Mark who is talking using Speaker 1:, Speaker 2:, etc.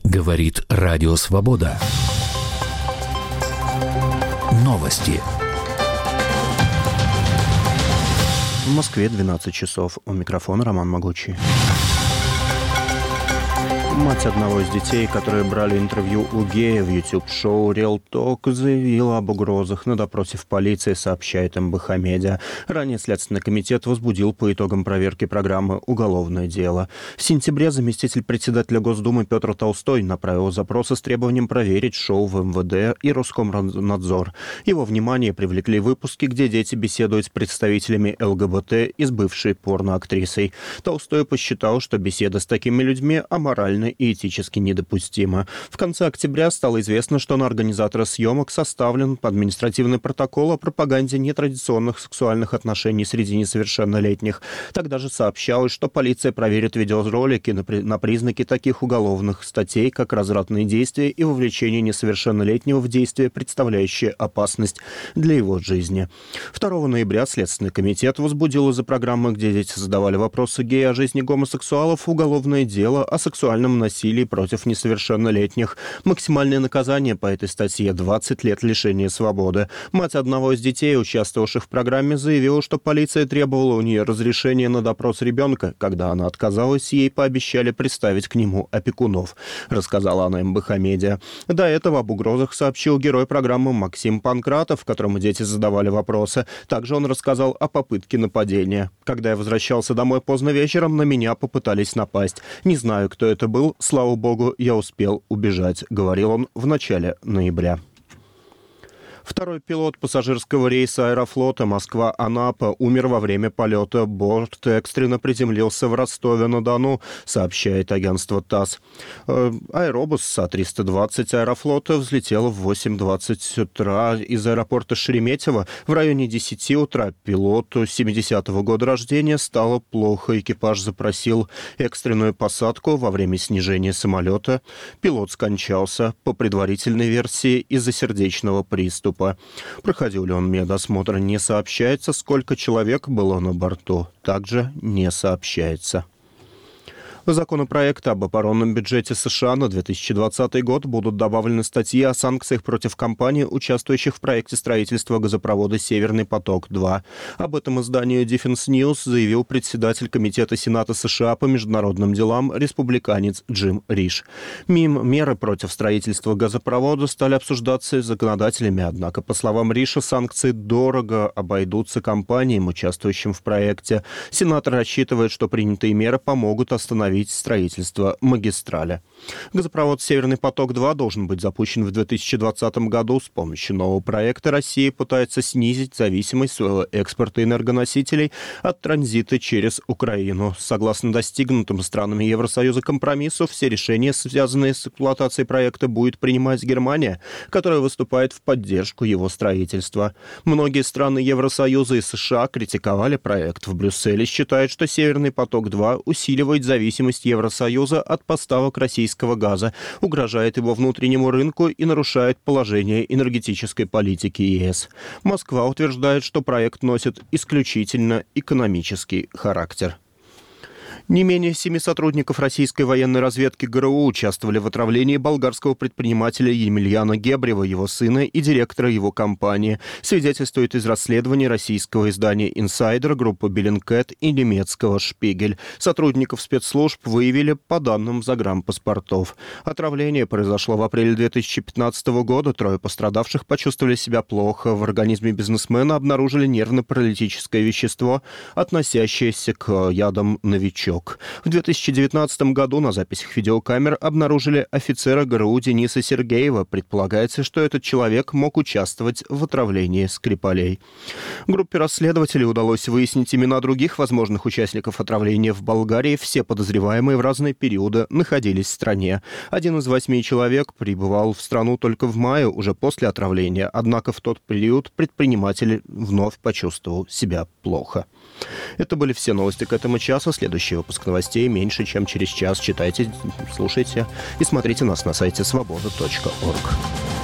Speaker 1: Говорит Радио Свобода. Новости.
Speaker 2: В Москве 12 часов. У микрофона Роман Могучий. Мать одного из детей, которые брали интервью у гея в YouTube-шоу Real Talk, заявила об угрозах на допросе в полиции, сообщает МБХ Медиа. Ранее Следственный комитет возбудил по итогам проверки программы уголовное дело. В сентябре заместитель председателя Госдумы Петр Толстой направил запросы с требованием проверить шоу в МВД и Роскомнадзор. Его внимание привлекли выпуски, где дети беседуют с представителями ЛГБТ и с бывшей порноактрисой. Толстой посчитал, что беседа с такими людьми аморальна и этически недопустимо. В конце октября стало известно, что на организатора съемок составлен административный протокол о пропаганде нетрадиционных сексуальных отношений среди несовершеннолетних. Тогда же сообщалось, что полиция проверит видеоролики на признаки таких уголовных статей, как развратные действия и вовлечение несовершеннолетнего в действия, представляющие опасность для его жизни. 2 ноября Следственный комитет возбудил из-за программы, где дети задавали вопросы гея о жизни гомосексуалов, уголовное дело о сексуальном насилии против несовершеннолетних. Максимальное наказание по этой статье — 20 лет лишения свободы. Мать одного из детей, участвовавших в программе, заявила, что полиция требовала у нее разрешения на допрос ребенка. Когда она отказалась, ей пообещали приставить к нему опекунов, рассказала она МБХ Медиа. До этого об угрозах сообщил герой программы Максим Панкратов, которому дети задавали вопросы. Также он рассказал о попытке нападения. Когда я возвращался домой поздно вечером, на меня попытались напасть. Не знаю, кто это был. Слава богу, я успел убежать, говорил он в начале ноября. Второй пилот пассажирского рейса Аэрофлота Москва-Анапа умер во время полета. Борт экстренно приземлился в Ростове-на-Дону, сообщает агентство ТАСС. Аэробус А320 Аэрофлота взлетел в 8:20 утра из аэропорта Шереметьево. В районе 10 утра пилоту 70-го года рождения стало плохо. Экипаж запросил экстренную посадку. Во время снижения самолета пилот скончался, по предварительной версии, из-за сердечного приступа. Проходил ли он медосмотр, не сообщается. Сколько человек было на борту, также не сообщается. В законопроект об оборонном бюджете США на 2020 год будут добавлены статьи о санкциях против компаний, участвующих в проекте строительства газопровода «Северный поток-2». Об этом изданию Defense News заявил председатель Комитета Сената США по международным делам республиканец Джим Риш. Меры против строительства газопровода стали обсуждаться законодателями, однако, по словам Риша, санкции дорого обойдутся компаниям, участвующим в проекте. Сенатор рассчитывает, что принятые меры помогут остановить строительство магистрали. Газопровод «Северный поток-2» должен быть запущен в 2020 году. С помощью нового проекта Россия пытается снизить зависимость своего экспорта энергоносителей от транзита через Украину. Согласно достигнутым странами Евросоюза компромиссу, все решения, связанные с эксплуатацией проекта, будет принимать Германия, которая выступает в поддержку его строительства. Многие страны Евросоюза и США критиковали проект. В Брюсселе считают, что «Северный поток-2» усиливает зависимость Евросоюза от поставок российского газа, угрожает его внутреннему рынку и нарушает положение энергетической политики ЕС. Москва утверждает, что проект носит исключительно экономический характер. Не менее 7 сотрудников российской военной разведки ГРУ участвовали в отравлении болгарского предпринимателя Емельяна Гебрева, его сына и директора его компании, свидетельствует из расследования российского издания «Инсайдер», группы Bellingcat и немецкого «Шпигель». Сотрудников спецслужб выявили по данным загранпаспортов. Отравление произошло в апреле 2015 года. 3 пострадавших почувствовали себя плохо. В организме бизнесмена обнаружили нервно-паралитическое вещество, относящееся к ядам «Новичок». В 2019 году на записях видеокамер обнаружили офицера ГРУ Дениса Сергеева. Предполагается, что этот человек мог участвовать в отравлении Скрипалей. Группе расследователей удалось выяснить имена других возможных участников отравления в Болгарии. Все подозреваемые в разные периоды находились в стране. 1 из 8 человек прибывал в страну только в мае, уже после отравления. Однако в тот период предприниматель вновь почувствовал себя плохо. Это были все новости к этому часу. Следующий выпуск новостей меньше, чем через час. Читайте, слушайте и смотрите нас на сайте свобода.орг.